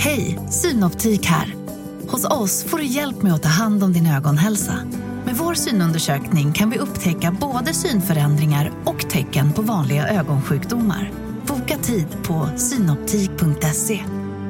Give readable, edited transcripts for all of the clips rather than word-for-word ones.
Hej, Synoptik här. Hos oss får du hjälp med att ta hand om din ögonhälsa. Med vår synundersökning kan vi upptäcka både synförändringar och tecken på vanliga ögonsjukdomar. Boka tid på synoptik.se.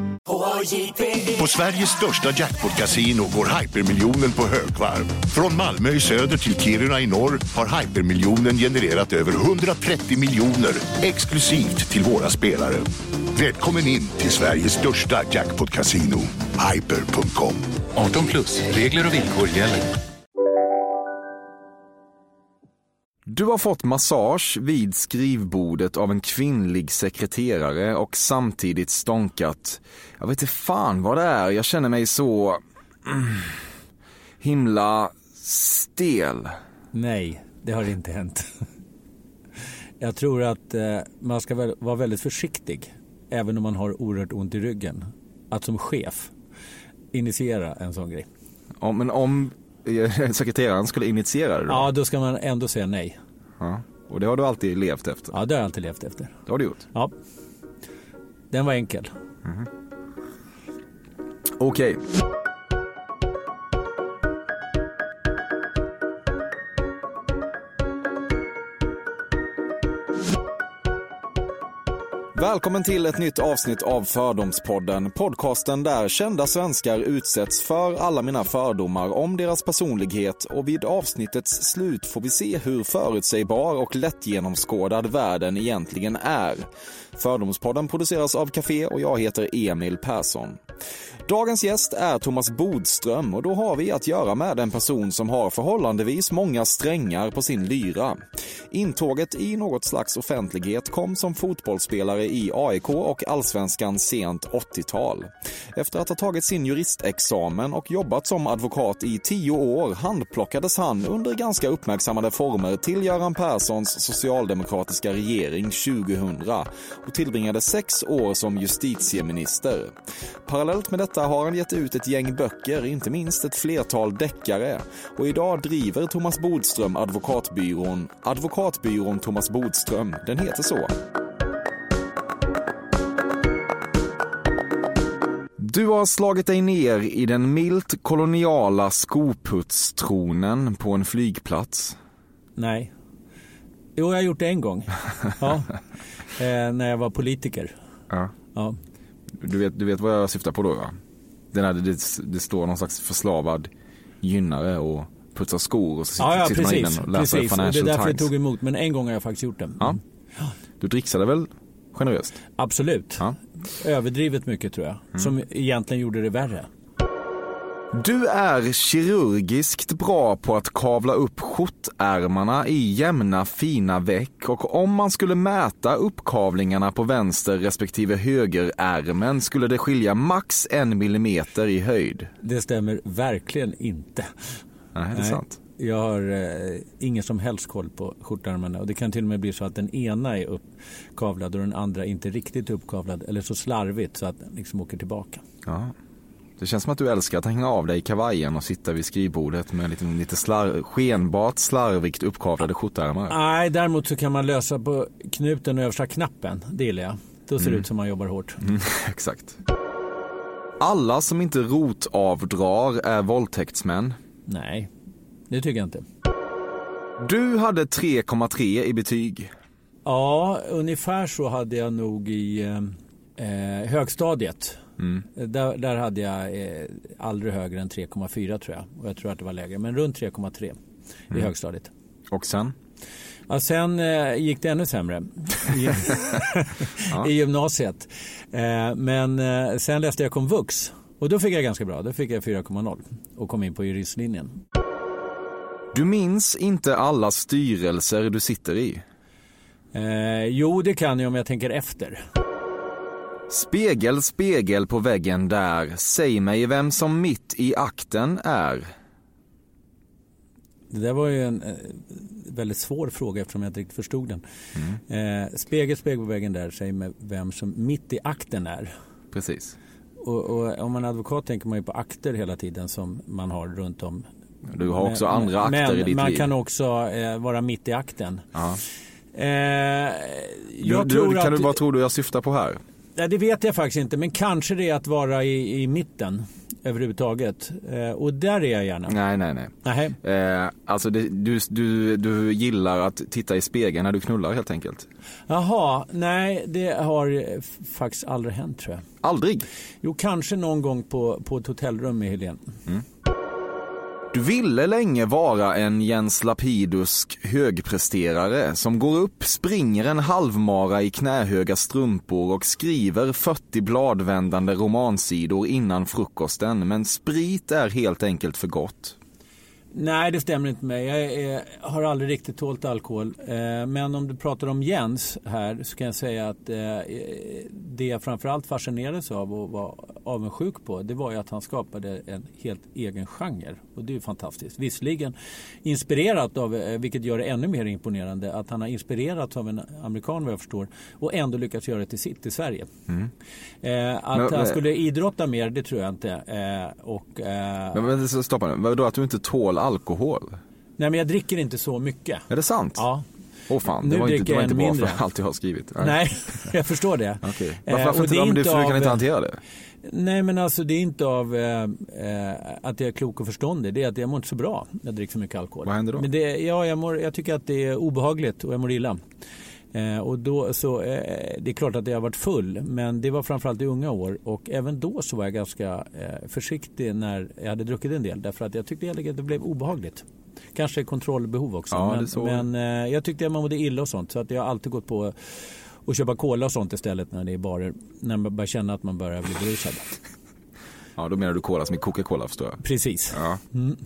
På Sveriges största jackpot-casino går hypermiljonen på högvarv. Från Malmö i söder till Kiruna i norr har hypermiljonen genererat över 130 miljoner exklusivt till våra spelare. Välkommen in till Sveriges största jackpot-casino, hyper.com. 18+, regler och villkor gäller. Du har fått massage vid skrivbordet av en kvinnlig sekreterare och samtidigt stånkat. Jag vet inte fan vad det är, jag känner mig så himla stel. Nej, det har inte hänt. Jag tror att man ska vara väldigt försiktig, även om man har oerhört ont i ryggen, att som chef initiera en sån grej. Ja, men om sekreteraren skulle initiera det då? Ja, då ska man ändå säga nej. Ja, och det har du alltid levt efter? Ja, det har jag alltid levt efter. Det har du gjort? Ja, den var enkel. Okej. Välkommen till ett nytt avsnitt av Fördomspodden, podcasten där kända svenskar utsätts för alla mina fördomar om deras personlighet, och vid avsnittets slut får vi se hur förutsägbar och lättgenomskådad världen egentligen är. Fördomspodden produceras av Café och jag heter Emil Persson. Dagens gäst är Thomas Bodström, och då har vi att göra med en person som har förhållandevis många strängar på sin lyra. Intåget i något slags offentlighet kom som fotbollsspelare i AIK och Allsvenskan sent 80-tal. Efter att ha tagit sin juristexamen och jobbat som advokat i 10 år handplockades han under ganska uppmärksammade former till Göran Perssons socialdemokratiska regering 2000 och tillbringade 6 år som justitieminister. Parallellt med detta har han gett ut ett gäng böcker, inte minst ett flertal deckare. Och idag driver Thomas Bodström advokatbyrån Thomas Bodström. Den heter så. Du har slagit dig ner i den milt koloniala skoputstronen på en flygplats. Nej. Jo, jag har gjort det en gång. Ja. När jag var politiker. Ja. Ja. Du vet vad jag syftar på då, va? Det står någon slags förslavad gynnare och putsar skor och så sitter man inne och läser Financial Times. Det är därför jag tog emot, men en gång har jag faktiskt gjort det. Ja. Du dricksade väl generöst? Absolut. Ja. Överdrivet mycket, tror jag. Som egentligen gjorde det värre. Du är kirurgiskt bra på att kavla upp skjortärmarna i jämna fina veck, och om man skulle mäta uppkavlingarna på vänster respektive högerärmen skulle det skilja max 1 millimeter i höjd. Det stämmer verkligen inte. Nej, det är sant. Jag har ingen som helst koll på skjortärmarna, och det kan till och med bli så att den ena är uppkavlad och den andra inte riktigt uppkavlad, eller så slarvigt så att den liksom åker tillbaka. Ja. Det känns som att du älskar att hänga av dig i kavajen och sitta vid skrivbordet med lite skenbart slarvigt uppkavlade skjortärmar. Nej, däremot så kan man lösa på knuten och översta knappen. Det gillar jag. Då ser det ut som man jobbar hårt. Exakt. Alla som inte rotavdrar är våldtäktsmän. Nej, det tycker jag inte. Du hade 3,3 i betyg. Ja, ungefär så hade jag nog i högstadiet. Där hade jag aldrig högre än 3,4 tror jag. Och jag tror att det var lägre. Men runt 3,3 i högstadiet. Och sen? Ja, sen gick det ännu sämre i gymnasiet. Men sen läste jag komvux. Och då fick jag ganska bra. Då fick jag 4,0 och kom in på juristlinjen. Du minns inte alla styrelser du sitter i? Jo, det kan jag om jag tänker efter. Spegel, spegel på väggen där. Säg mig vem som mitt i akten är. Det där var ju en väldigt svår fråga eftersom jag inte riktigt förstod den. Spegel, spegel på väggen där. Säg mig vem som mitt i akten är. Precis. Och om man är advokat tänker man ju på akter hela tiden som man har runt om. Du har också andra akter i ditt liv. Men man kan också vara mitt i akten. Ja. Vad tror du jag syftar på här? Nej, det vet jag faktiskt inte, men kanske det är att vara i mitten överhuvudtaget. Och där är jag gärna. Nej. Alltså du gillar att titta i spegeln när du knullar helt enkelt. Jaha, nej, det har faktiskt aldrig hänt, tror jag. Aldrig? Jo, kanske någon gång på ett hotellrum med Helene. Du ville länge vara en Jens Lapidusk högpresterare som går upp, springer en halvmara i knähöga strumpor och skriver 40 bladvändande romansidor innan frukosten, men sprit är helt enkelt för gott. Nej, det stämmer inte med mig. Jag har aldrig riktigt tålt alkohol. Men om du pratar om Jens här så kan jag säga att det jag framförallt fascinerades av och var avundsjuk på, det var ju att han skapade en helt egen genre. Och det är ju fantastiskt. Visserligen inspirerat av, vilket gör det ännu mer imponerande, att han har inspirerats av en amerikan vad jag förstår och ändå lyckats göra det till sitt i Sverige. Att han skulle idrotta mer, det tror jag inte. Men stoppa nu. Vadå att du inte tål alkohol? Nej, men jag dricker inte så mycket. Är det sant? Ja. Fan, det var inte bra för allt jag har skrivit. Nej, jag förstår det. Okay. Varför inte? För du kan inte hantera det. Nej, men alltså det är inte av att jag är klok och förståndig. Det är att jag mår inte så bra när jag dricker för mycket alkohol. Vad händer då? Men jag tycker att det är obehagligt och jag mår illa. Och då så det är klart att jag har varit full, men det var framförallt i unga år och även då så var jag ganska försiktig när jag hade druckit en del, därför att jag tyckte att det blev obehagligt. Kanske kontrollbehov också, men jag tyckte att man mådde illa och sånt, så att jag har alltid gått på och köpa cola och sånt istället när det är barer, när man börjar känna att man börjar bli berusad. Ja, då menar du cola som i Coca-Cola, förstår jag. Precis. Ja.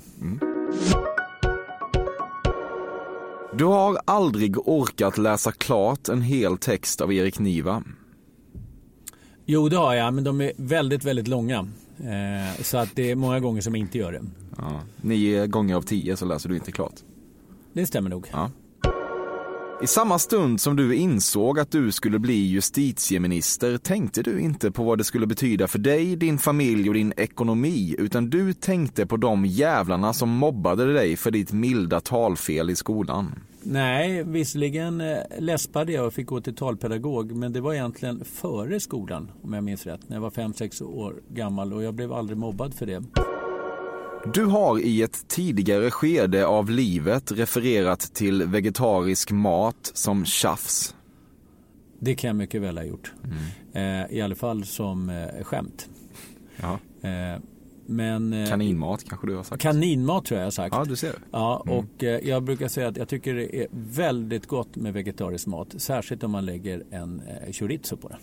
Du har aldrig orkat läsa klart en hel text av Erik Niva. Jo, det har jag, men de är väldigt, väldigt långa. Så att det är många gånger som jag inte gör det. Ja, 9 gånger av 10 så läser du inte klart. Det stämmer nog. Ja. I samma stund som du insåg att du skulle bli justitieminister tänkte du inte på vad det skulle betyda för dig, din familj och din ekonomi, utan du tänkte på de jävlarna som mobbade dig för ditt milda talfel i skolan. Nej, visserligen läspade jag och fick gå till talpedagog, men det var egentligen före skolan, om jag minns rätt, när jag var 5-6 år gammal, och jag blev aldrig mobbad för det. Du har i ett tidigare skede av livet refererat till vegetarisk mat som tjafs. Det kan jag mycket väl ha gjort. I alla fall som skämt. Ja. Men kaninmat kanske du har sagt. Kaninmat tror jag har sagt. Ja, du ser. Ja, och jag brukar säga att jag tycker det är väldigt gott med vegetarisk mat. Särskilt om man lägger en chorizo på det.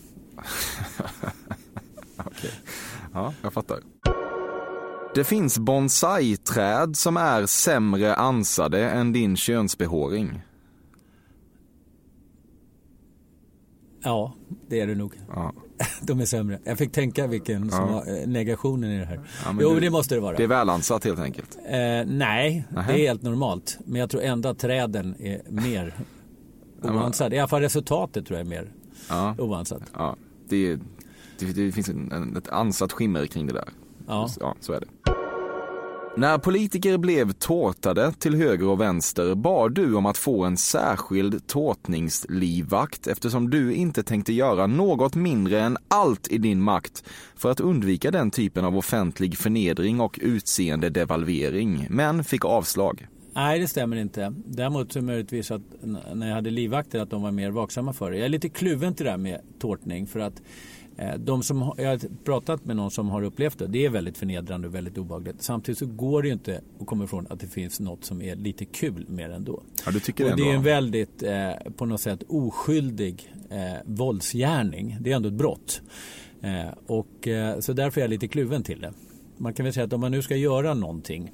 Okej. Ja, jag fattar. Det finns bonsai-träd som är sämre ansade än din könsbehåring. Ja, det är det nog. Ja. De är sämre. Jag fick tänka vilken som var negationen i det här. Ja, det måste det vara. Det är välansat helt enkelt. Nej, det är helt normalt. Men jag tror ändå att träden är mer oansade. I alla fall resultatet tror jag är mer oansat. Ja, det finns ett ansat skimmer kring det där. Ja, så är det. När politiker blev tårtade till höger och vänster bad du om att få en särskild tårtningslivvakt eftersom du inte tänkte göra något mindre än allt i din makt för att undvika den typen av offentlig förnedring och utseende devalvering, men fick avslag. Nej, det stämmer inte. Däremot så möjligtvis att när jag hade livvakter att de var mer vaksamma för det. Jag är lite kluven till det här med tårtning för att jag har pratat med någon som har upplevt det är väldigt förnedrande och väldigt obehagligt. Samtidigt så går det ju inte att komma ifrån att det finns något som är lite kul med det ändå. Ja, du tycker och det är en väldigt på något sätt oskyldig våldsgärning. Det är ändå ett brott. Så därför är jag lite kluven till det. Man kan väl säga att om man nu ska göra någonting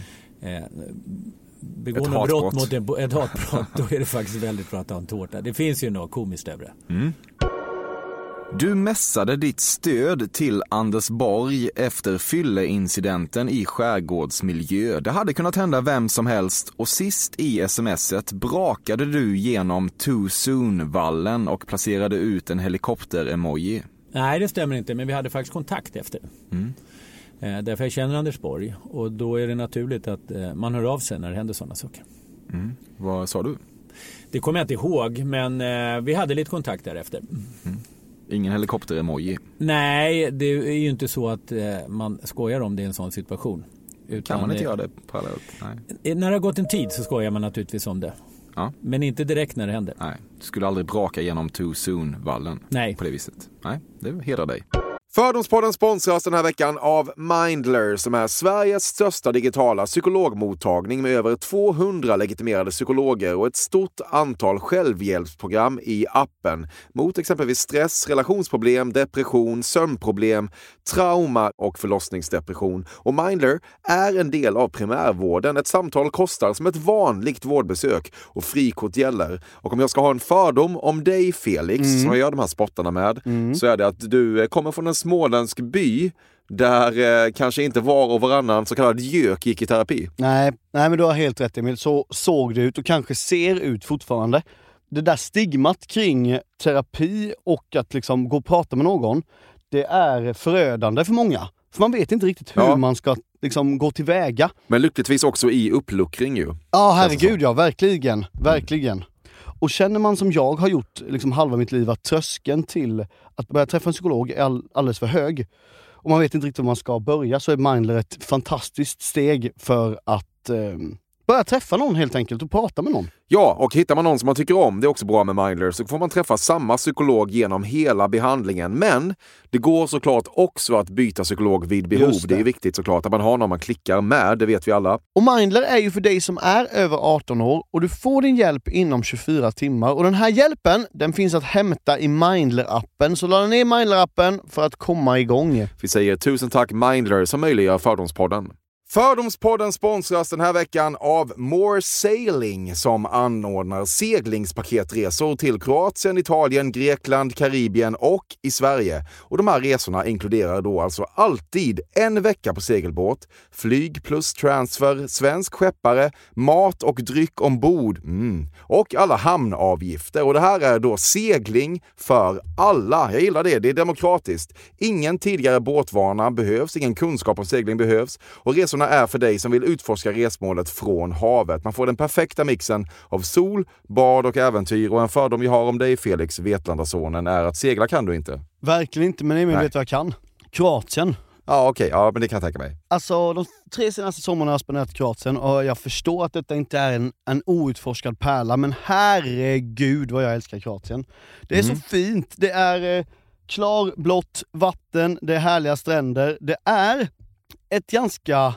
begå något brott mot ett hatbrott, då är det faktiskt väldigt bra att ha en tårta. Det finns ju något komiskt över det. Du mässade ditt stöd till Anders Borg efter fylleincidenten i skärgårdsmiljö. Det hade kunnat hända vem som helst och sist i smset brakade du genom Too Soon-vallen och placerade ut en helikopter-emoji. Nej, det stämmer inte, men vi hade faktiskt kontakt efter. Därför jag känner Anders Borg och då är det naturligt att man hör av sig när det händer sådana saker. Vad sa du? Det kommer jag inte ihåg, men vi hade lite kontakt därefter. Ingen helikopter-emoji. Nej, det är ju inte så att man skojar om det i en sån situation. Utan, kan man inte göra det parallellt? Nej. När det har gått en tid så skojar man naturligtvis om det. Ja. Men inte direkt när det händer. Nej, du skulle aldrig braka igenom Too Soon-vallen. Nej. På det viset. Nej, det hedrar dig. Fördomspodden sponsras den här veckan av Mindler som är Sveriges största digitala psykologmottagning med över 200 legitimerade psykologer och ett stort antal självhjälpsprogram i appen mot exempelvis stress, relationsproblem, depression, sömnproblem, trauma och förlossningsdepression. Och Mindler är en del av primärvården. Ett samtal kostar som ett vanligt vårdbesök och frikort gäller. Och om jag ska ha en fördom om dig, Felix, som jag gör de här spottarna med, så är det att du kommer från en småländsk by där kanske inte var och varannan så kallad gök gick i terapi. Nej, men du har helt rätt, Emil. Så såg det ut och kanske ser ut fortfarande. Det där stigmat kring terapi och att liksom gå och prata med någon, det är förödande för många. För man vet inte riktigt hur man ska liksom gå tillväga. Men lyckligtvis också i uppluckring ju. Ja, herregud, ja, verkligen. Verkligen. Och känner man som jag har gjort liksom halva mitt liv att tröskeln till att börja träffa en psykolog är alldeles för hög och man vet inte riktigt var man ska börja, så är Mindler ett fantastiskt steg för att börja träffa någon helt enkelt och prata med någon. Ja, och hittar man någon som man tycker om, det är också bra med Mindler, så får man träffa samma psykolog genom hela behandlingen. Men det går såklart också att byta psykolog vid behov. Det är viktigt såklart att man har någon man klickar med, det vet vi alla. Och Mindler är ju för dig som är över 18 år och du får din hjälp inom 24 timmar. Och den här hjälpen, den finns att hämta i Mindler-appen. Så ladda ner Mindler-appen för att komma igång. Vi säger tusen tack Mindler som möjliggör Fördomspodden. Fördomspodden sponsras den här veckan av More Sailing som anordnar seglingspaketresor till Kroatien, Italien, Grekland, Karibien och i Sverige. Och de här resorna inkluderar då alltså alltid en vecka på segelbåt, flyg plus transfer, svensk skeppare, mat och dryck ombord och alla hamnavgifter. Och det här är då segling för alla. Jag gillar det, det är demokratiskt. Ingen tidigare båtvana behövs, ingen kunskap om segling behövs och resorna är för dig som vill utforska resmålet från havet. Man får den perfekta mixen av sol, bad och äventyr. Och en fördom jag har om dig, Felix, Vetlandasonen, är att segla kan du inte. Verkligen inte, men Emil vet vad jag kan. Kroatien. Ja, okej. Ja, men det kan jag tänka mig. Alltså, de 3 senaste sommarna har jag spenderat i Kroatien och jag förstår att detta inte är en outforskad pärla, men herregud vad jag älskar Kroatien. Det är så fint. Det är klarblått vatten, det är härliga stränder. Det är ett ganska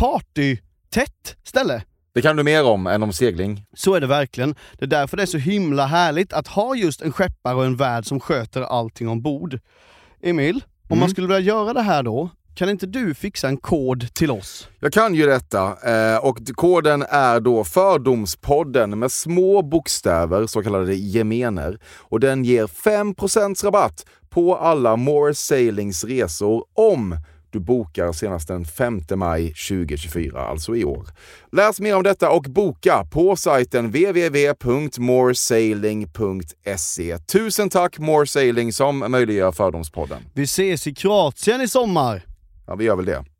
partytätt ställe. Det kan du mer om än om segling. Så är det verkligen. Det är därför det är så himla härligt att ha just en skeppare och en värd som sköter allting ombord. Emil, om man skulle vilja göra det här då, kan inte du fixa en kod till oss? Jag kan ju detta och koden är då Fördomspodden med små bokstäver, så kallade gemener. Och den ger 5% rabatt på alla More Sailings resor om du bokar senast den 5 maj 2024, alltså i år. Läs mer om detta och boka på sajten www.moresailing.se. Tusen tack More Sailing som möjliggör Fördomspodden. Vi ses i Kroatien i sommar. Ja, vi gör väl det.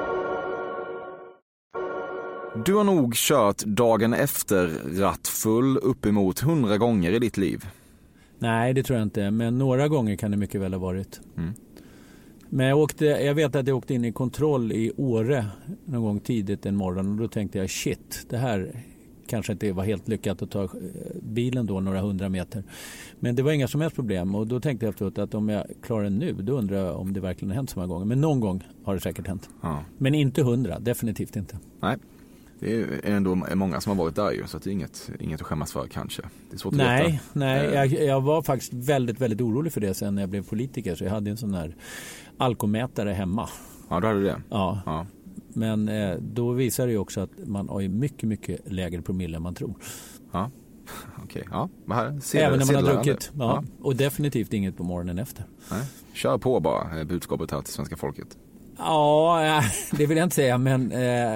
Du har nog kört dagen efter rattfull uppemot 100 gånger i ditt liv. Nej, det tror jag inte. Men några gånger kan det mycket väl ha varit. Men jag vet att jag åkte in i kontroll i Åre någon gång tidigt en morgon och då tänkte jag shit, det här kanske inte var helt lyckat att ta bilen då några 100 meter. Men det var inga som helst problem och då tänkte jag efteråt att om jag klarar det nu, då undrar jag om det verkligen har hänt så många gånger. Men någon gång har det säkert hänt. Ja. Men inte 100, definitivt inte. Nej. Det är ändå många som har varit där ju, så att det är inget att skämmas för kanske. Det är svårt att veta. Nej, jag var faktiskt väldigt, väldigt orolig för det sen när jag blev politiker. Så jag hade en sån här alkomätare hemma. Ja, då hade du det? Ja. Men då visar det ju också att man har ju mycket, mycket lägre promille än man tror. Ja, okej. Ja, även när man har druckit. Ja. Och definitivt inget på morgonen efter. Nej. Kör på bara budskapet här till svenska folket. Ja, det vill jag inte säga, men...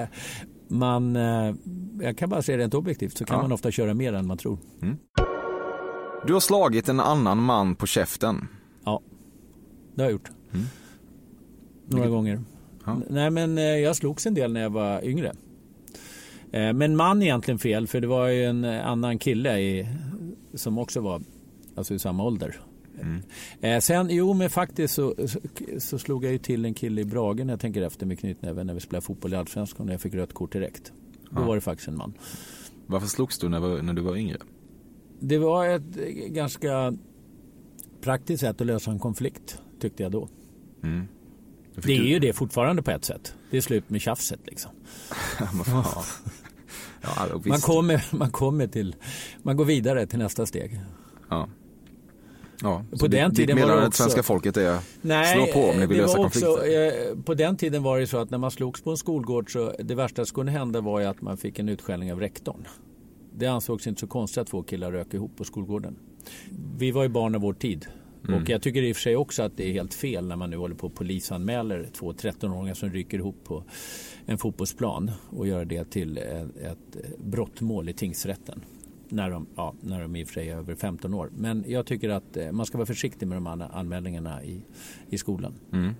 jag kan bara säga rent objektivt så kan man ofta köra mer än man tror. Du har slagit en annan man på käften. Ja, det har jag gjort. Några gånger. Ja. Nej, men jag slogs en del när jag var yngre. Men man är egentligen fel, för det var ju en annan kille som också var alltså i samma ålder. Men faktiskt så slog jag ju till en kille i Bragen, jag tänker efter med knytnäven, när vi spelade fotboll i Allsvenskan och jag fick rött kort direkt. Då var det faktiskt en man. Varför slogs du när du var yngre? Det var ett ganska praktiskt sätt att lösa en konflikt, tyckte jag då. Det är ju det fortfarande på ett sätt. Det är slut med tjafset liksom. Man går vidare till nästa steg. Ja, på den tiden var det att svenska folket är slå på om ni vill lösa konflikter. På den tiden var det så att när man slogs på en skolgård så det värsta som kunde hända var ju att man fick en utskällning av rektorn. Det ansågs inte så konstigt att två killar rök ihop på skolgården. Vi var ju barn av vår tid. Och jag tycker i och för sig också att det är helt fel när man nu håller på och polisanmäler 2 13-åringar som ryker ihop på en fotbollsplan och gör det till ett brottmål i tingsrätten. När de i och för sig är över 15 år. Men jag tycker att man ska vara försiktig med de anmälningarna i skolan.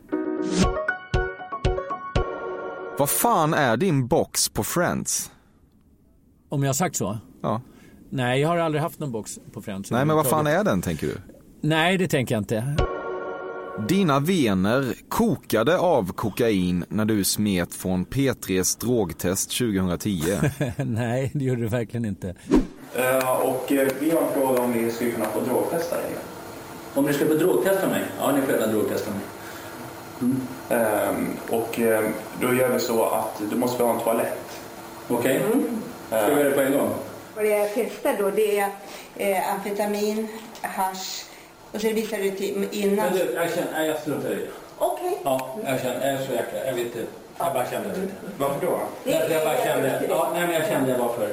Vad fan är din box på Friends? Om jag har sagt så? Ja. Nej, jag har aldrig haft någon box på Friends. Nej, men vad fan är den, tänker du? Nej, det tänker jag inte. Dina vener kokade av kokain när du smet från P3s drogtest 2010. Nej, det gjorde du verkligen inte. Och vi har en fråga om vi skulle kunna få drogtesta dig. Om ni ska få drogtesta mig? Ja, ni får redan drogtesta mig. Och då gör vi så att du måste ha en toalett. Okej. Ska vi göra det på en gång? Vad jag testar då, det är amfetamin, hasch och så visar det till innan. Men du, jag struntar i det. Okej. Ja, jag är så jäkla, jag vet inte. Jag bara kände det. Varför då? Jag bara kände, jag kände bara för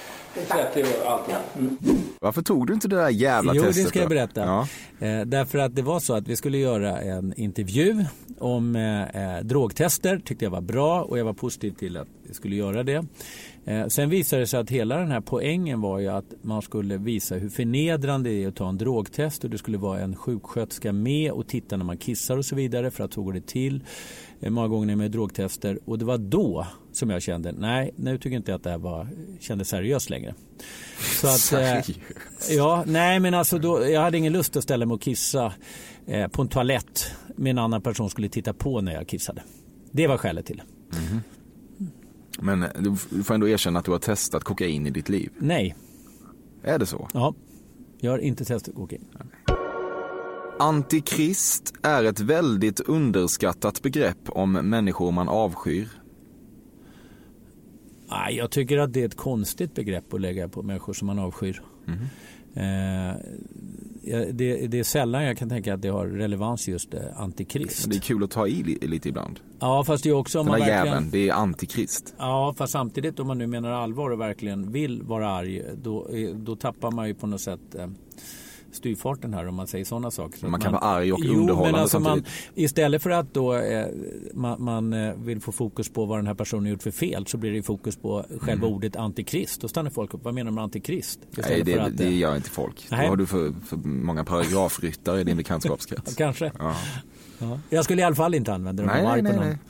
Varför tog du inte det där jävla testet? Jo, det ska jag berätta. Därför att det var så att vi skulle göra en intervju om drogtester. Tyckte jag var bra och jag var positiv till att vi skulle göra det. Sen visade det sig att hela den här poängen var ju att man skulle visa hur förnedrande det är att ta en drogtest och det skulle vara en sjuksköterska med och titta när man kissar och så vidare för att så går det till många gånger med drogtester. Och det var då som jag kände, nej, nu tycker inte jag att det här kändes seriöst längre. Så att, men alltså då, jag hade ingen lust att ställa mig och kissa på en toalett med en annan person skulle titta på när jag kissade. Det var skälet till det. Mm. Men du får ändå erkänna att du har testat kokain i ditt liv. Nej. Är det så? Ja, jag har inte testat kokain. Antikrist är ett väldigt underskattat begrepp om människor man avskyr. Nej, jag tycker att det är ett konstigt begrepp att lägga på människor som man avskyr. Det är sällan jag kan tänka att det har relevans just antikrist. Det är kul att ta i lite ibland. Ja, fast det är också... Den här jäveln, det är antikrist. Ja, fast samtidigt om man nu menar allvar och verkligen vill vara arg, då tappar man ju på något sätt styrfarten här om man säger sådana saker. Man kan vara arg och underhållande men alltså samtidigt. Istället för att då man vill få fokus på vad den här personen gjort för fel så blir det fokus på själva ordet antikrist. Då stannar folk upp, vad menar man med antikrist? Nej, det gör inte folk. Då har du för många paragrafryttare i din bekantskapskrets. Kanske. Ja. Jag skulle i alla fall inte använda dem. Nej.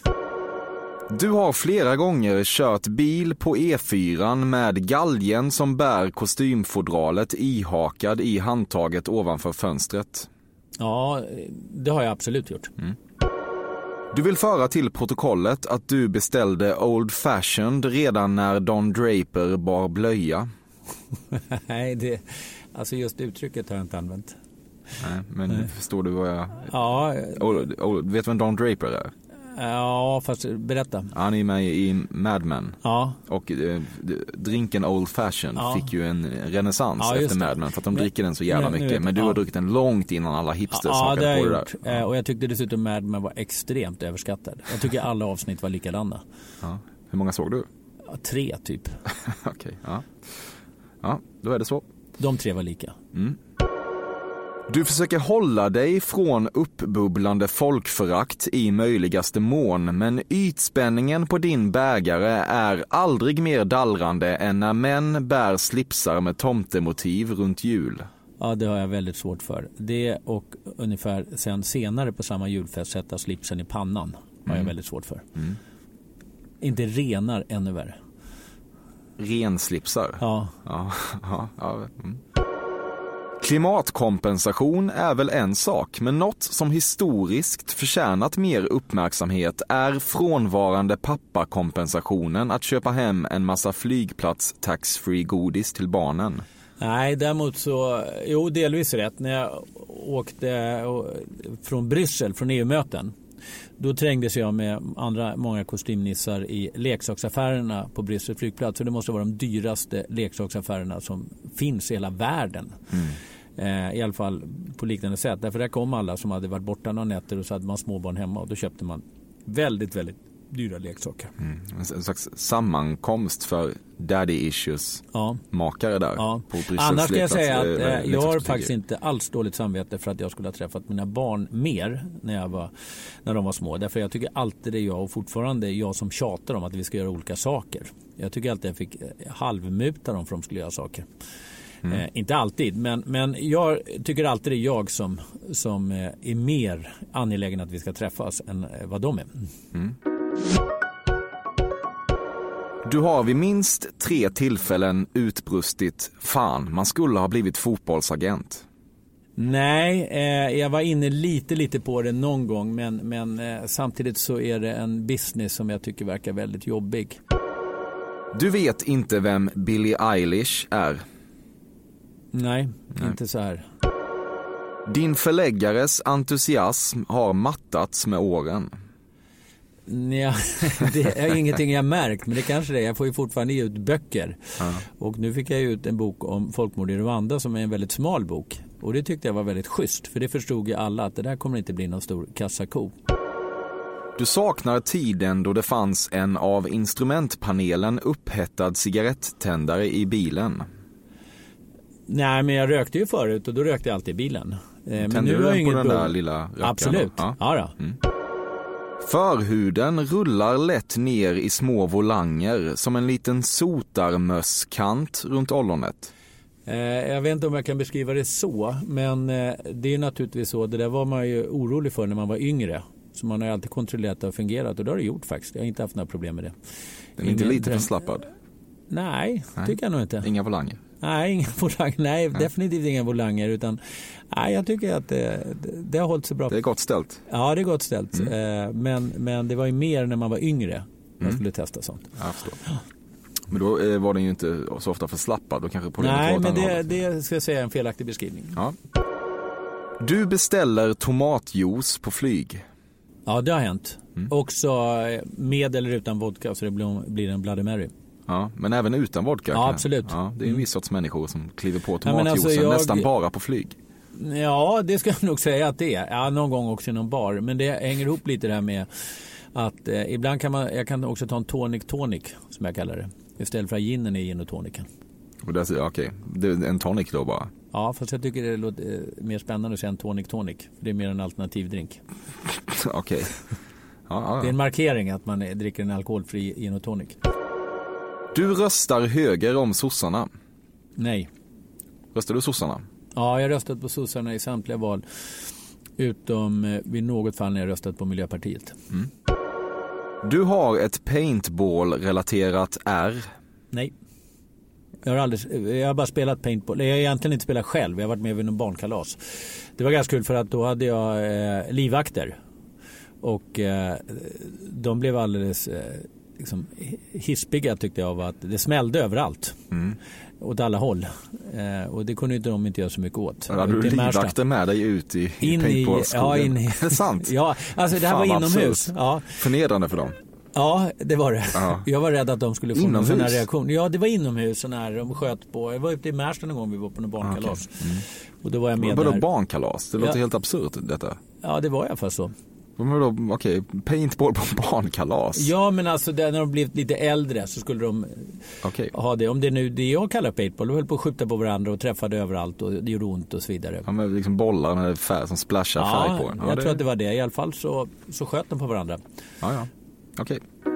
Du har flera gånger kört bil på E4 med galgen som bär kostymfodralet ihakad i handtaget ovanför fönstret. Ja, det har jag absolut gjort. Du vill föra till protokollet att du beställde Old Fashioned redan när Don Draper bar blöja. Nej, alltså just uttrycket har jag inte använt. Nej, men förstår du vad jag... Ja. Vet du vem Don Draper är? Ja, fast berätta. Han är med i Mad Men. Ja. Och drinken Old Fashioned fick ju en renässans efter Mad Men. För att de dricker den så jävla mycket. Men du har druckit den långt innan alla hipsters smakade på det där. Och jag tyckte dessutom Mad Men var extremt överskattad. Jag tycker alla avsnitt var likadana. Ja. Hur många såg du? 3 typ. Okej, ja, då är det så. De 3 var lika. Du försöker hålla dig från uppbubblande folkförakt i möjligaste mån, men ytspänningen på din bägare är aldrig mer dallrande än när män bär slipsar med tomtemotiv runt jul. Ja, det har jag väldigt svårt för. Det och ungefär sen senare på samma julfest sätta slipsen i pannan har jag väldigt svårt för. Inte renar, ännu värre. Renslipsar? Ja. Klimatkompensation är väl en sak, men något som historiskt förtjänat mer uppmärksamhet är frånvarande pappakompensationen att köpa hem en massa flygplats tax-free godis till barnen. Nej, däremot så, jo delvis rätt. När jag åkte från Bryssel, från EU-möten, då trängdes jag med många kostymnissar i leksaksaffärerna på Bryssel flygplats. Och det måste vara de dyraste leksaksaffärerna som finns i hela världen. I alla fall på liknande sätt. Därför där kom alla som hade varit borta några nätter och så hade man småbarn hemma. Och då köpte man väldigt, väldigt dyra leksaker. En slags sammankomst för daddy issues makare där. Ja. På Bryssels annars ska jag säga att jag har leksaksbutiker. faktiskt inte alls dåligt samvete för att jag skulle ha träffat mina barn mer när de var små. Därför jag tycker alltid det är jag och fortfarande jag som tjatar om att vi ska göra olika saker. Jag tycker alltid jag fick halvmuta dem för att de skulle göra saker. Inte alltid, men jag tycker alltid det är jag som är mer angelägen att vi ska träffas än vad de är. Du har vid minst 3 tillfällen utbrustit, fan, man skulle ha blivit fotbollsagent. Nej, jag var inne lite på det någon gång, men samtidigt så är det en business som jag tycker verkar väldigt jobbig. Du vet inte vem Billie Eilish är? Nej, inte så här. Din förläggares entusiasm har mattats med åren. Ja, det är ingenting jag märkt, men det kanske det är. Jag får ju fortfarande ge ut böcker. Och nu fick jag ut en bok om folkmord i Rwanda som är en väldigt smal bok. Och det tyckte jag var väldigt schysst, för det förstod ju alla att det där kommer inte bli någon stor kassako. Du saknar tiden då det fanns en av instrumentpanelen upphettad cigarettändare i bilen. Nej, men jag rökte ju förut och då rökte jag alltid i bilen. Men nu du ingen på den där lilla rökaren? Absolut, ja. Förhuden rullar lätt ner i små volanger som en liten sotarmösskant runt ollonet. Jag vet inte om jag kan beskriva det så, men det är naturligtvis så. Det där var man ju orolig för när man var yngre. Så man har alltid kontrollerat att det har fungerat, och det har det gjort faktiskt. Jag har inte haft några problem med det. Den är inte lite förslappad? Nej, tycker jag nog inte. Inga volanger? Nej, inga volanger. Nej, definitivt inga volanger. Utan, nej, jag tycker att det har hållit sig bra. Det är gott ställt? Ja, det är gott ställt. Men det var ju mer när man var yngre man skulle testa sånt. Jag förstår. Men då var den ju inte så ofta förslappad. Då kanske nej, men det ska jag säga en felaktig beskrivning. Ja. Du beställer tomatjuice på flyg. Ja, det har hänt. Också med eller utan vodka, så det blir en Bloody Mary. Ja, men även utan vodka? Ja, absolut. Ja, det är en viss sorts människor som kliver på tomatjuicen nästan bara på flyg. Ja, det ska jag nog säga att det är. Ja, någon gång också i någon bar. Men det hänger ihop lite det här med att ibland kan jag kan också ta en tonic som jag kallar det. Istället för ginen i gin och tonicen. Och det är okej. Det är en tonic då bara? Ja, fast jag tycker det låter mer spännande att säga en tonic. För det är mer en alternativ drink. Okej. Ja. Det är en markering att man dricker en alkoholfri gin och tonic. Du röstar höger om sossarna? Nej. Röstar du sossarna? Ja, jag har röstat på sossarna i samtliga val. Utom vid något fall när jag röstat på Miljöpartiet. Du har ett paintball-relaterat R? Nej. Jag har bara spelat paintball. Jag har egentligen inte spelat själv. Jag har varit med vid en barnkalas. Det var ganska kul för att då hade jag livvakter. Och de blev alldeles hispiga tyckte jag av att det smällde överallt. Åt alla håll. Och det kunde de inte göra så mycket åt. Ja, du livvakter med dig ut i paintballskogen? Är det sant? Ja, alltså det här var inomhus. Ja. Förnedrande för dem? Ja, det var det. Ja. Jag var rädd att de skulle få någon sån här reaktion. Ja, det var inomhus när de sköt på. Jag var ute i Märsta någon gång vi var på en barnkalas. Okay. Och då var jag med där. Vadå barnkalas? Det låter helt absurt detta. Ja, det var i alla fall så. Okej, paintball på barnkalas. Ja, men alltså när de blivit lite äldre så skulle de ha det. Om det nu det jag kallar paintball, de höll på att skjuta på varandra och träffade överallt och det gjorde ont och så vidare. Ja, men liksom bollar med färg som splashar färg på en. Ja, jag tror att det var det. I alla fall så sköt de på varandra. Ja. Okej.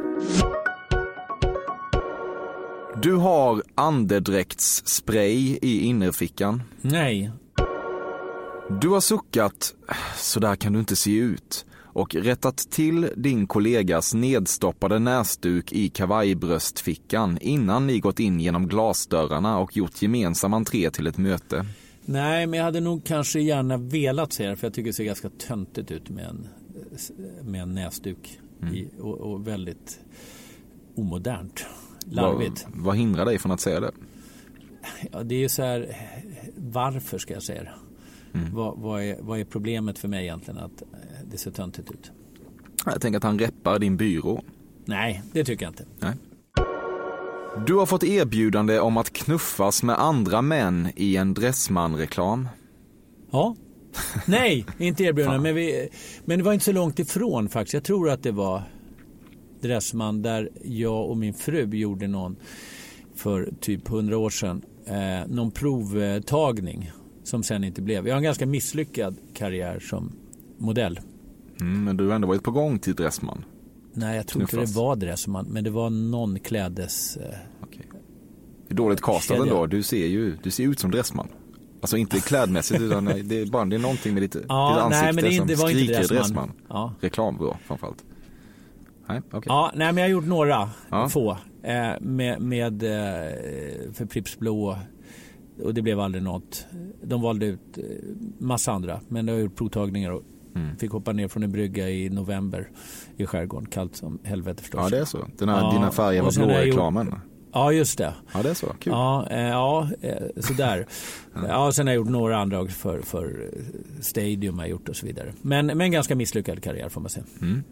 Du har andedräktsspray i innerfickan? Nej. Du har suckat, så där kan du inte se ut, och rättat till din kollegas nedstoppade näsduk i kavajbröstfickan innan ni gått in genom glasdörrarna och gjort gemensam entré till ett möte. Nej, men jag hade nog kanske gärna velat se det, för jag tycker det ser ganska töntigt ut med en näsduk och väldigt omodernt, larvigt. Vad hindrar dig från att säga det? Ja, det är ju så här, varför ska jag säga det? Vad är problemet för mig egentligen att det ser töntigt ut? Jag tänker att han reppar din byrå. Nej, det tycker jag inte. Nej. Du har fått erbjudande om att knuffas med andra män i en Dressman-reklam. Ja. Nej, inte erbjudande. Men det var inte så långt ifrån faktiskt. Jag tror att det var Dressman där jag och min fru gjorde någon för typ 100 år sedan. Någon provtagning som sen inte blev. Jag har en ganska misslyckad karriär som modell. Men du har ändå varit på gång till Dressman. Nej, jag tror inte det var Dressman, men det var någon klädes... Okay. Det är dåligt castat ändå. Du ser ut som Dressman. Alltså inte klädmässigt, utan det är någonting med ditt ansikte nej, men det som var skriker inte Dressman. Ja. Reklam då, framförallt. Nej, okay. Ja, nej, men jag har gjort några få med för Pripps Blå, och det blev aldrig något. De valde ut massa andra, men jag har gjort provtagningar och fick hoppa ner från en brygga i november i skärgården, kallt som helvete förstås. Ja, det är så. Dina färger var blå reklamen. Ja, just det. Ja, det är så. Kul. Ja, sådär. Ja, sen har jag gjort några andra för Stadium har jag gjort och så vidare. Men en ganska misslyckad karriär får man säga.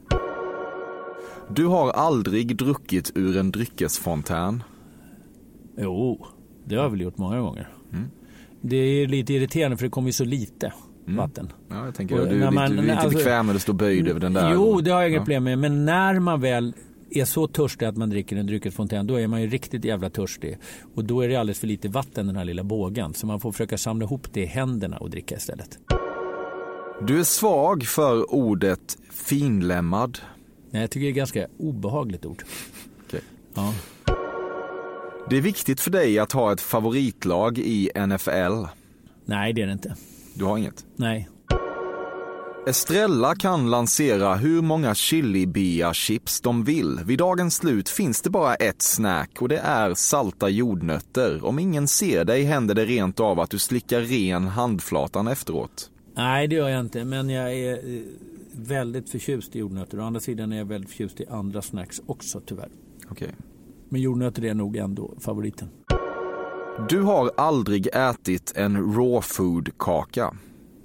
Du har aldrig druckit ur en dryckesfontän? Jo, det har jag väl gjort många gånger. Det är lite irriterande för det kommer ju så lite vatten. Ja, jag tänker, du är inte bekväm när du står böjd över den där. Jo, det har jag inget problem med. Men när man väl är så törstig att man dricker en dryckesfontän, då är man ju riktigt jävla törstig. Och då är det alldeles för lite vatten, den här lilla bågen. Så man får försöka samla ihop det i händerna och dricka istället. Du är svag för ordet finlämmad. Nej, jag tycker det är ett ganska obehagligt ord. Okay. Ja. Det är viktigt för dig att ha ett favoritlag i NFL. Nej, det är det inte. Du har inget? Nej. Estrella kan lansera hur många chili-bia-chips de vill. Vid dagens slut finns det bara ett snack och det är salta jordnötter. Om ingen ser dig händer det rent av att du slickar ren handflatan efteråt. Nej, det gör jag inte. Men jag är väldigt förtjust i jordnötter. Å andra sidan är jag väldigt förtjust i andra snacks också, tyvärr. Okej. Men jordnötter är nog ändå favoriten. Du har aldrig ätit en raw food-kaka?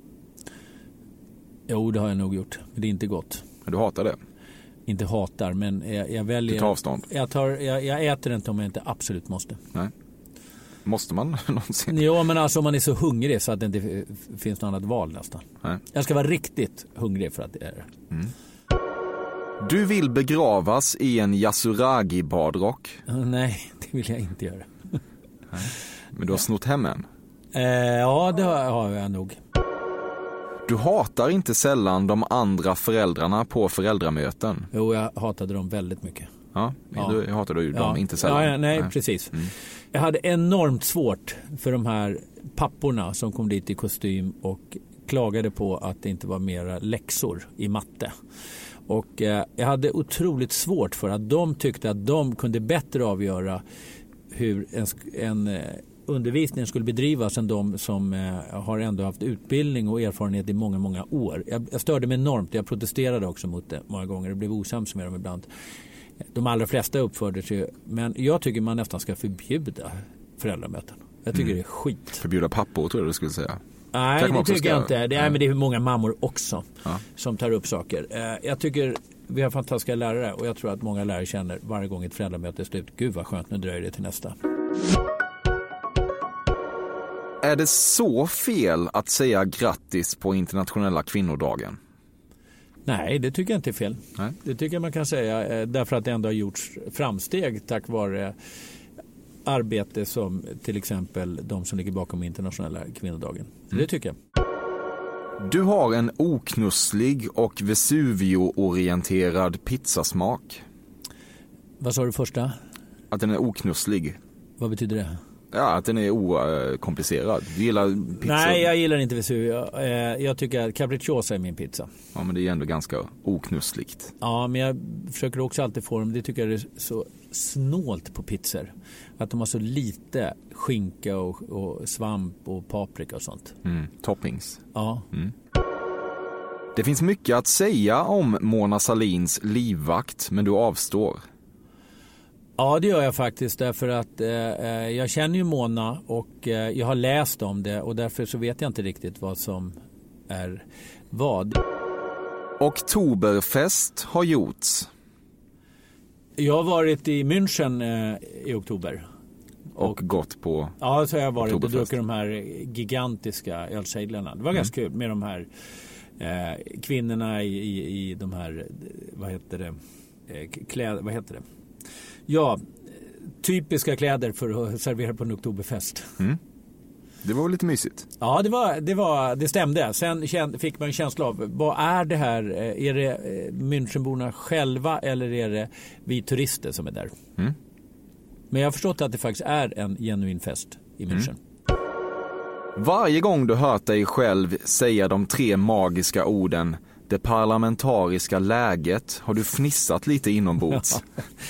Jo, det har jag nog gjort. Men det är inte gott. Du hatar det? Inte hatar, men jag väljer... Du tar avstånd? Jag äter inte om jag inte absolut måste. Nej. Måste man någonsin? Ja, men alltså om man är så hungrig så att det inte finns något annat val nästan. Nej. Jag ska vara riktigt hungrig för att det är det. Du vill begravas i en yasuragi-badrock? Nej, det vill jag inte göra. Nej. Men du har snott hem en? Ja, det har jag nog. Du hatar inte sällan de andra föräldrarna på föräldramöten? Jo, jag hatade dem väldigt mycket. Ja. Du hatade ju dem inte sällan. Ja, nej, precis. Jag hade enormt svårt för de här papporna som kom dit i kostym och klagade på att det inte var mera läxor i matte. Och jag hade otroligt svårt för att de tyckte att de kunde bättre avgöra hur en undervisning skulle bedrivas än de som har ändå haft utbildning och erfarenhet i många, många år. Jag störde mig enormt. Jag protesterade också mot det många gånger och blev osams med dem ibland. De allra flesta uppförde sig, men jag tycker man nästan ska förbjuda föräldramöten. Jag tycker det är skit. Förbjuda pappor tror jag du skulle säga. Nej, det tycker jag inte. Men det är många mammor också som tar upp saker. Jag tycker vi har fantastiska lärare och jag tror att många lärare känner varje gång ett föräldramöte är slut. Gud vad skönt, nu dröjer det till nästa. Är det så fel att säga grattis på internationella kvinnodagen? Nej, det tycker jag inte är fel. Nej. Det tycker jag man kan säga därför att det ändå har gjorts framsteg tack vare arbete som till exempel de som ligger bakom internationella kvinnodagen. Det tycker jag. Du har en oknusslig och Vesuvio-orienterad pizzasmak. Vad sa du första? Att den är oknusslig. Vad betyder det? Ja, att den är okomplicerad. Du gillar pizza? Nej, jag gillar inte Vesuvio. Jag tycker att capricciosa är min pizza. Ja, men det är ändå ganska oknussligt. Ja, men jag försöker också alltid få dem. Det tycker jag är så snålt på pizzor. Att de har så lite skinka och svamp och paprika och sånt. Toppings. Ja. Det finns mycket att säga om Mona Sahlins livvakt, men du avstår. Ja, det gör jag faktiskt därför att jag känner ju Mona och jag har läst om det och därför så vet jag inte riktigt vad som är vad. Oktoberfest har gjorts. Jag har varit i München i oktober. Och gått på. Ja, så har jag varit och druckit de här gigantiska ölsejdlarna. Det var ganska kul med de här kvinnorna i de här, vad heter det? Ja, typiska kläder för att servera på en oktoberfest. Det var lite mysigt. Ja, det stämde. Sen fick man en känsla av, vad är det här? Är det Münchenborna själva eller är det vi turister som är där? Men jag har förstått att det faktiskt är en genuin fest i München. Varje gång du hört dig själv säga de 3 magiska orden det parlamentariska läget har du fnissat lite inombords.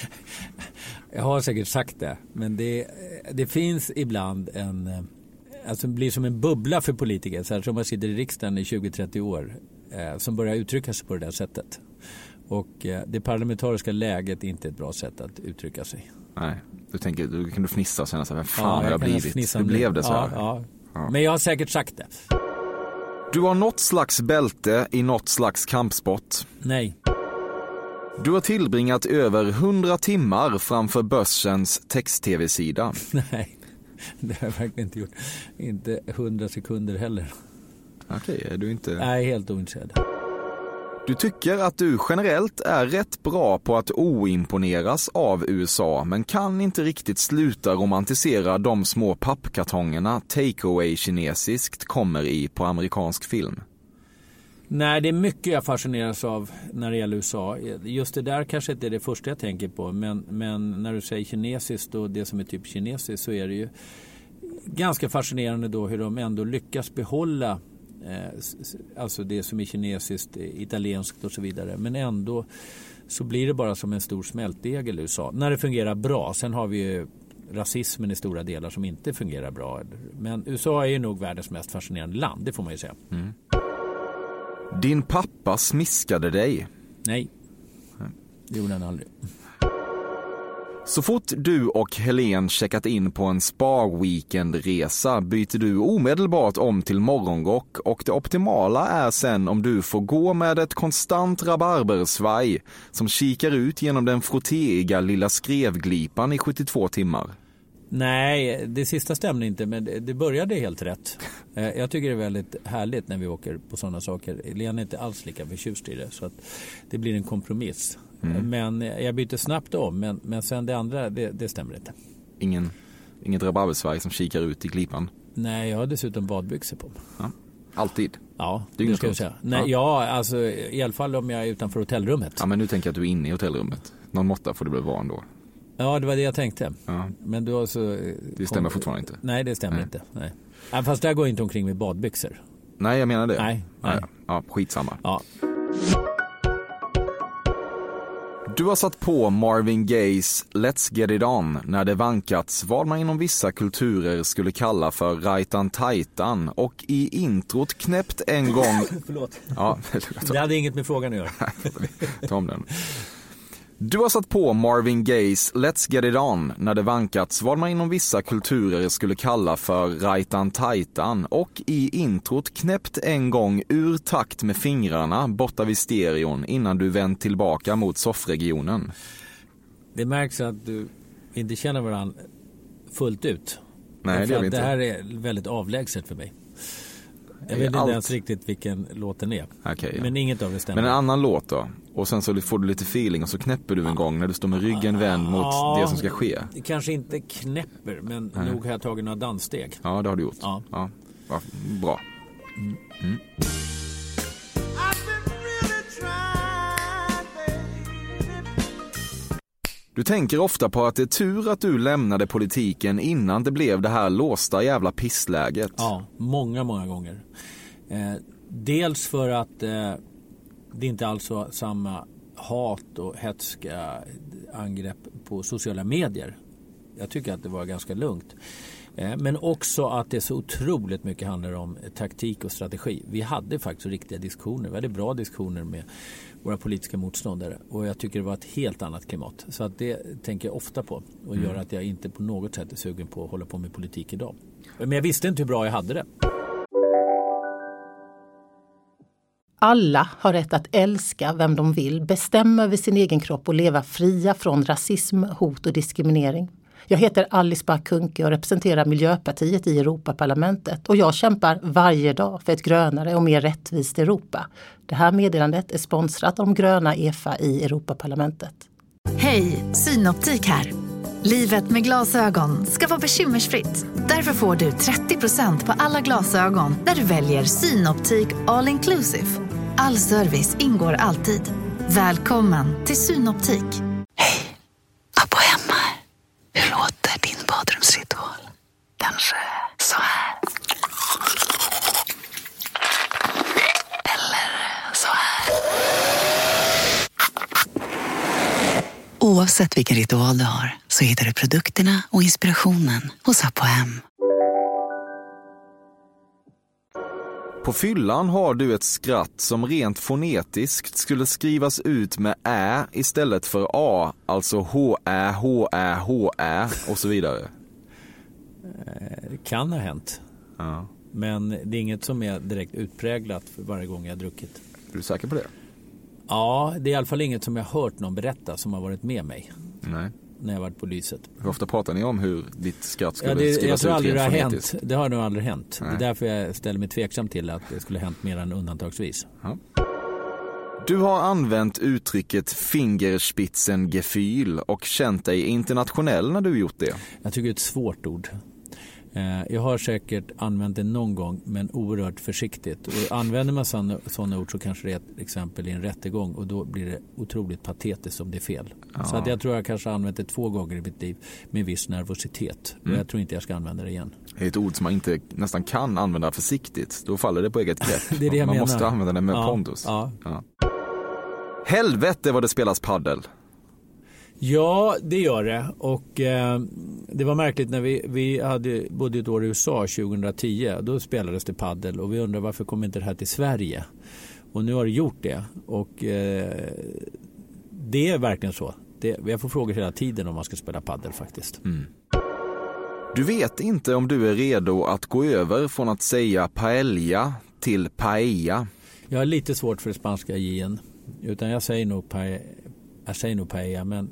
Jag har säkert sagt det, men det finns ibland alltså det blir som en bubbla för politiker, så här som man sitter i riksdagen i 20-30 år som börjar uttrycka sig på det där sättet. Och det parlamentariska läget är inte ett bra sätt att uttrycka sig. Nej, du kan fnissa och känna så här, vem fan har jag blivit? Hur blev det så här? Ja. Men jag har säkert sagt det. Du har något slags bälte i något slags kampsport. Nej. Du har tillbringat över 100 timmar framför Börsens text-tv-sida. Nej, det har jag verkligen inte gjort. Inte 100 sekunder heller. Okej, är du inte... Nej, helt ointresserad. Du tycker att du generellt är rätt bra på att oimponeras av USA, men kan inte riktigt sluta romantisera de små pappkartongerna takeaway kinesiskt kommer i på amerikansk film. Nej, det är mycket jag fascineras av när det gäller USA. Just det där kanske inte är det första jag tänker på, men när du säger kinesiskt och det som är typ kinesiskt så är det ju ganska fascinerande då hur de ändå lyckas behålla alltså det som är kinesiskt, italienskt och så vidare. Men ändå så blir det bara som en stor smältdegel i USA. När det fungerar bra. Sen har vi ju rasismen i stora delar som inte fungerar bra. Men USA är ju nog världens mest fascinerande land, det får man ju säga. Din pappa smiskade dig. Nej, det gjorde han aldrig. Så fort du och Helen checkat in på en spa-weekendresa byter du omedelbart om till morgonrock och det optimala är sen om du får gå med ett konstant rabarbersvaj som kikar ut genom den frottéiga lilla skrevglipan i 72 timmar. Nej, det sista stämmer inte, men det började helt rätt. Jag tycker det är väldigt härligt när vi åker på sådana saker. Lena är inte alls lika förtjust i det, så att det blir en kompromiss. Men jag byter snabbt om, men sen det andra, det stämmer inte. Inget rabarbersvaj som kikar ut i glipan? Nej, jag har dessutom badbyxor på mig. Ja, alltid? Ja, det ska jag säga. Nej, alltså i alla fall om jag är utanför hotellrummet. Ja, men nu tänker jag att du är inne i hotellrummet. Någon måtta får det bli van då. Ja, det var det jag tänkte. Ja. Men då så... Det stämmer fortfarande inte. Nej, det stämmer inte. Nej. Fast där går jag inte omkring med badbyxor. Nej, jag menar det. Nej. Ja, skitsamma. Ja. Du har satt på Marvin Gayes Let's Get It On när det vankats vad man inom vissa kulturer skulle kalla för rajtan-tajtan och i introt knäppt en gång... Förlåt. Ja, det hade inget med frågan att göra. Ta om den. Du har satt på Marvin Gayes Let's Get It On när det vankats vad man inom vissa kulturer skulle kalla för rajtan-tajtan och i introt knäppt en gång ur takt med fingrarna borta vid stereon innan du vänt tillbaka mot soffregionen. Det märks att du inte känner varandra fullt ut. Nej, det gör vi inte. Det här är väldigt avlägset för mig. Jag vet inte ens riktigt vilken låt den är. Okay, men inget av det stämmer. Men en annan låt då? Och sen så får du lite feeling och så knäpper du en gång när du står med ryggen vänd mot det som ska ske. Kanske inte knäpper, men nog har jag tagit några danssteg. Ja, det har du gjort. Ja. Bra. Du tänker ofta på att det är tur att du lämnade politiken innan det blev det här låsta jävla pissläget. Ja, många gånger. Dels för att det inte alls var samma hat och hetska angrepp på sociala medier. Jag tycker att det var ganska lugnt. Men också att det så otroligt mycket handlar om taktik och strategi. Vi hade faktiskt riktiga diskussioner. Vi hade bra diskussioner med våra politiska motståndare. Och jag tycker det var ett helt annat klimat. Så att det tänker jag ofta på. Och gör att jag inte på något sätt är sugen på att hålla på med politik idag. Men jag visste inte hur bra jag hade det. Alla har rätt att älska vem de vill, bestämma över sin egen kropp och leva fria från rasism, hot och diskriminering. Jag heter Alice Bah Kuhnke och representerar Miljöpartiet i Europaparlamentet och jag kämpar varje dag för ett grönare och mer rättvist Europa. Det här meddelandet är sponsrat av de gröna EFA i Europaparlamentet. Hej, Synoptik här. Livet med glasögon ska vara bekymmersfritt. Därför får du 30% på alla glasögon när du väljer Synoptik All Inclusive. All service ingår alltid. Välkommen till Synoptik. Hej, Abbo hemma här. Hur låter din badrumsritual? Kanske så här. Eller så här. Oavsett vilken ritual du har så hittar du produkterna och inspirationen hos Abbo Hem. På fyllan har du ett skratt som rent fonetiskt skulle skrivas ut med ä istället för a, alltså h-ä, h-ä, h-ä och så vidare. Det kan ha hänt. Ja. Men det är inget som är direkt utpräglat för varje gång jag har druckit. Är du säker på det? Ja, det är i alla fall inget som jag har hört någon berätta som har varit med mig. Nej. När jag varit på lyset. Hur ofta pratar ni om hur ditt skratt skulle skrivas jag tror ut aldrig det har fonetiskt? hänt. Det har nog aldrig hänt. Nej. Det är därför jag ställer mig tveksam till att det skulle hänt mer än undantagsvis. Ja. Du har använt uttrycket Fingerspitzengefühl och känt dig internationell när du gjort det. Jag tycker det är ett svårt ord. Jag har säkert använt det någon gång, men oerhört försiktigt. Och använder man sådana ord så kanske det är ett exempel i en rättegång och då blir det otroligt patetiskt om det är fel. Ja. Så att jag tror jag kanske har använt det 2 gånger i mitt liv med viss nervositet. Och jag tror inte jag ska använda det igen. Det är ett ord som man inte nästan kan använda försiktigt. Då faller det på eget grepp. Det är det jag man menar. Måste använda det med pondus. Ja. Ja. Helvete vad det spelas paddel. Ja, det gör det. Och det var märkligt när vi hade bodde ett år i USA 2010. Då spelades det paddel och vi undrar varför kommer inte det här till Sverige? Och nu har det gjort det. Och det är verkligen så. Jag får frågor hela tiden om man ska spela paddel faktiskt. Mm. Du vet inte om du är redo att gå över från att säga paella till paella. Jag har lite svårt för det spanska j-en. Utan jag säger nog paella, men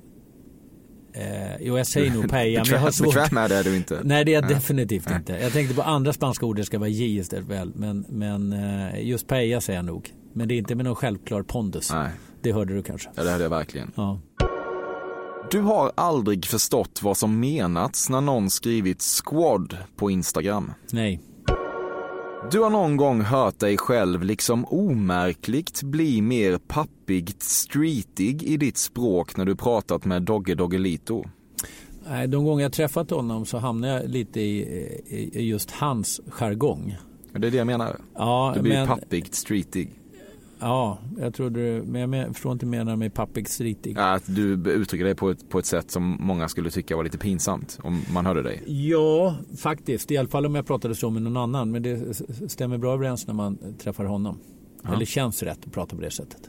jag säger nog paella, men jag har svårt. Bekväm med det är du inte. Nej, det är jag definitivt inte. Jag tänkte på andra spanska ord, det ska vara j istället väl, men just paella säger jag nog. Men det är inte med någon självklar pondus. Nej. Det hörde du kanske. Ja, det hörde jag verkligen. Ja. Du har aldrig förstått vad som menats när någon skrivit squad på Instagram. Nej. Du har någon gång hört dig själv liksom omärkligt bli mer pappigt streetig i ditt språk när du pratat med Dogge Doggelito. Nej, de gånger jag träffat honom så hamnar jag lite i just hans jargong. Det är det jag menar. Ja, du blir pappigt streetig. Ja, jag trodde men jag förstår inte menar med pappigt streetig. Ja, att du uttrycker dig på ett sätt som många skulle tycka var lite pinsamt om man hörde dig. Ja, faktiskt. I alla fall om jag pratade så med någon annan. Men det stämmer bra överens när man träffar honom. Ja. Eller känns rätt att prata på det sättet.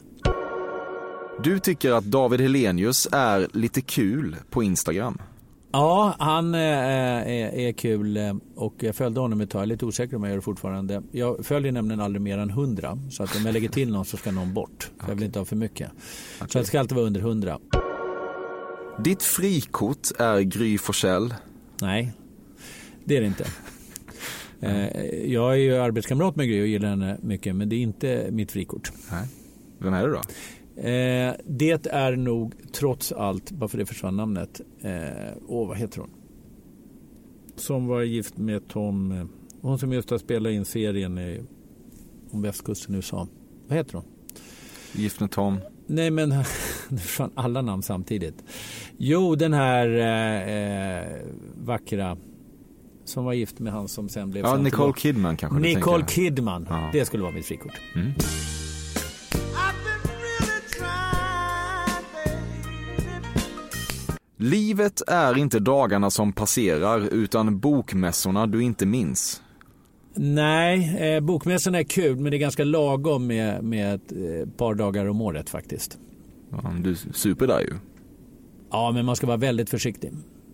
Du tycker att David Hellenius är lite kul på Instagram. Ja, han är kul och jag följde honom ett tag. Jag är lite osäker om jag gör det fortfarande. Jag följer nämligen aldrig mer än 100. Så att om jag lägger till någon så ska någon bort. För jag vill inte ha för mycket. Okay. Så det ska alltid vara under 100. Ditt frikort är Gry Forssell. Nej, det är det inte. Jag är ju arbetskamrat med Gry och gillar henne mycket. Men det är inte mitt frikort. Nej. Vem är det då? Det är nog trots allt, bara för det försvann namnet, vad heter hon? Som var gift med Tom, hon som just har spelat in serien om västkusten i USA. Vad heter hon? Gift med Tom? Nej, men Nu försvann alla namn samtidigt. Jo, den här vackra som var gift med han som sen blev... Ja, Nicole Kidman kanske. Nicole Kidman, ja. Det skulle vara mitt frikort. Mm. Livet är inte dagarna som passerar utan bokmässorna du inte minns. Nej, bokmässorna är kul, men det är ganska lagom med ett par dagar om året faktiskt. Ja, du super där ju. Ja, men man ska vara väldigt försiktig.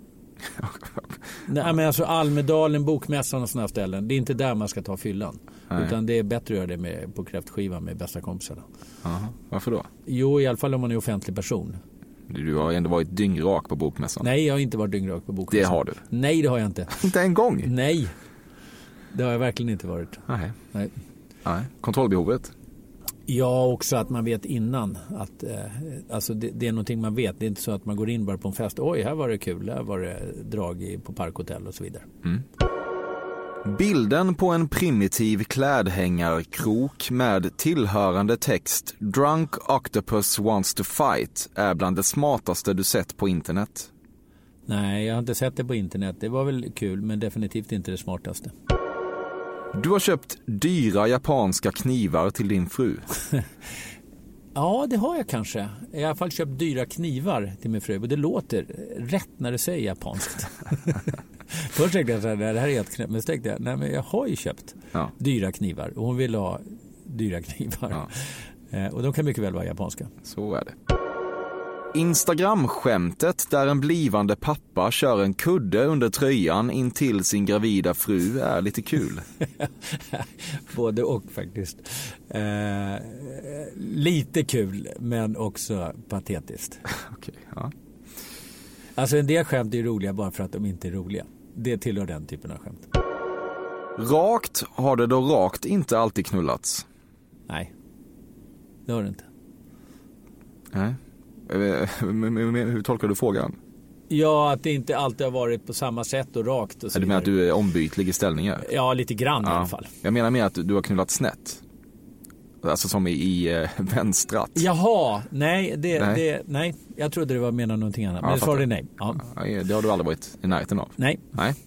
Nej, men alltså Almedalen, bokmässan och sådana ställen, det är inte där man ska ta fyllan. Nej. Utan det är bättre att göra det på kräftskivan med bästa kompisarna. Aha. Varför då? Jo, i alla fall om man är offentlig person. Du har ändå varit dyngrak på bokmässan. Nej, jag har inte varit dyngrak på bokmässan. Det har du. Nej, det har jag inte. Inte en gång? Nej, det har jag verkligen inte varit. Nej. Kontrollbehovet? Ja, också att man vet innan att alltså det är någonting man vet. Det är inte så att man går in bara på en fest. Oj, här var det kul. Här var det drag på parkhotell och så vidare. Mm. Bilden på en primitiv klädhängarkrok med tillhörande text "Drunk octopus wants to fight" är bland det smartaste du sett på internet. Nej, jag har inte sett det på internet. Det var väl kul, men definitivt inte det smartaste. Du har köpt dyra japanska knivar till din fru. Ja, det har jag kanske. Jag har i alla fall köpt dyra knivar till min fru. Och det låter rätt när du säger japanskt. Först tänkte jag att det här är helt knäppt. Men så tänkte jag, nej men jag har ju köpt dyra knivar. Och hon vill ha dyra knivar. Ja. Och de kan mycket väl vara japanska. Så är det. Instagram-skämtet där en blivande pappa kör en kudde under tröjan in till sin gravida fru är lite kul. Både och faktiskt. Lite kul, men också patetiskt. Okej, ja. Alltså en del skämt är roliga bara för att de inte är roliga. Det tillhör den typen av skämt. Rakt har det då rakt inte alltid knullats? Nej, det har det inte. Nej. Hur tolkar du frågan? Ja, att det inte alltid har varit på samma sätt och rakt och så. Du menar att du är ombytlig i ställningar? Ja, lite grann i alla fall. Jag menar med att du har knullat snett. Alltså som i vänstrat. Jaha, nej, nej. Jag trodde det var menat någonting annat. Men det svarade nej. Ja. Det har du aldrig varit i närheten av. Nej.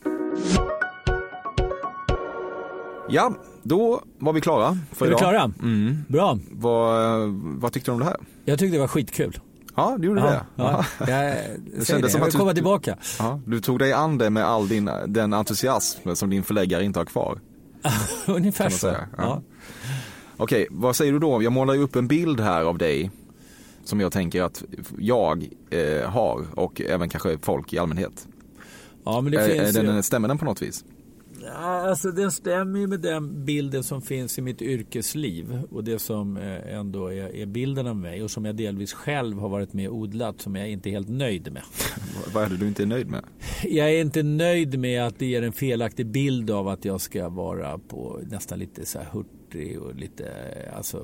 Ja, då var vi klara för idag. Är vi klara? Mm. Bra. Vad tyckte du om det här? Jag tyckte det var skitkul. Ja, du gjorde det. Ja. Jag vill komma tillbaka. Ja, du tog dig an det med all den entusiasm som din förläggare inte har kvar. Ungefär så. Ja. Okej, vad säger du då? Jag målar ju upp en bild här av dig som jag tänker att jag har och även kanske folk i allmänhet. Ja, men det finns stämmer den på något vis? Alltså den stämmer ju med den bilden som finns i mitt yrkesliv och det som ändå är bilden av mig och som jag delvis själv har varit med och odlat som jag inte är helt nöjd med. Vad är det du inte är nöjd med? Jag är inte nöjd med att det ger en felaktig bild av att jag ska vara på nästan lite så här hurtig och lite alltså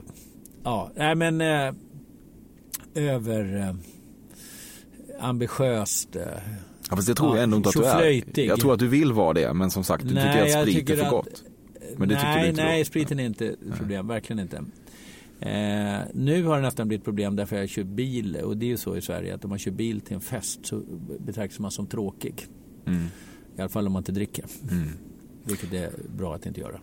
över ambitiöst. Ja, fast det tror jag ändå inte att du är. Jag tror att du vill vara det, men som sagt, du tycker att sprit är för gott. Men det tycker du inte. Nej, spriten är inte problem, verkligen inte. Nu har det nästan blivit problem därför jag kör bil, och det är ju så i Sverige att om man kör bil till en fest så betraktas man som tråkig. Mm. I alla fall om man inte dricker. Mm. Vilket är bra att inte göra.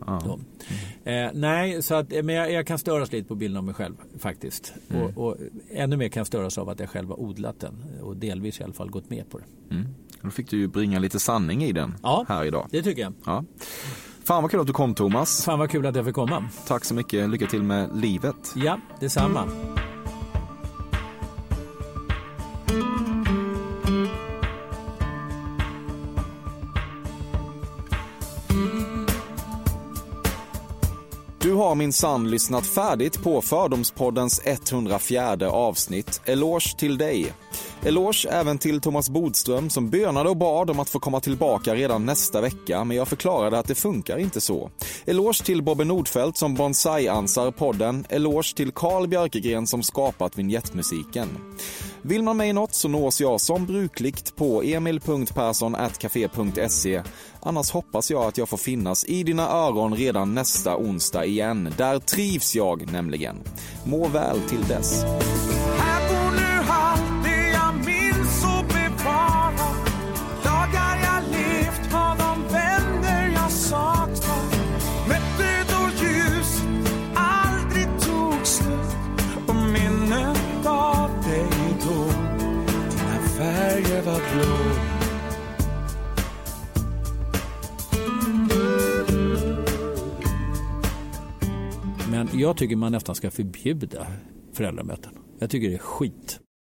Nej, så att, men jag kan störas lite på bilden av mig själv faktiskt. Och ännu mer kan jag störas av att jag själv har odlat den och delvis i alla fall gått med på det. Mm. Då fick du ju bringa lite sanning i den här idag. Det tycker jag. Ja. Fan vad kul att du kom, Thomas. Fan vad kul att jag fick komma. Tack så mycket, lycka till med livet. Ja, detsamma. Du har minsann lyssnat färdigt på Fördomspoddens 104:e avsnitt. Eloge till dig. Eloge även till Thomas Bodström som bönade och bad om att få komma tillbaka redan nästa vecka, men jag förklarade att det funkar inte så. Eloge till Bobbe Nordfeldt som bonsai-ansar podden. Eloge till Carl Björkegren som skapat vignettmusiken. Vill man mig något så nås jag som brukligt på emil.persson@café.se. Annars hoppas jag att jag får finnas i dina öron redan nästa onsdag igen. Där trivs jag nämligen. Må väl till dess. var blå. Men jag tycker man nästan ska förbjuda föräldramöten. Jag tycker det är skit.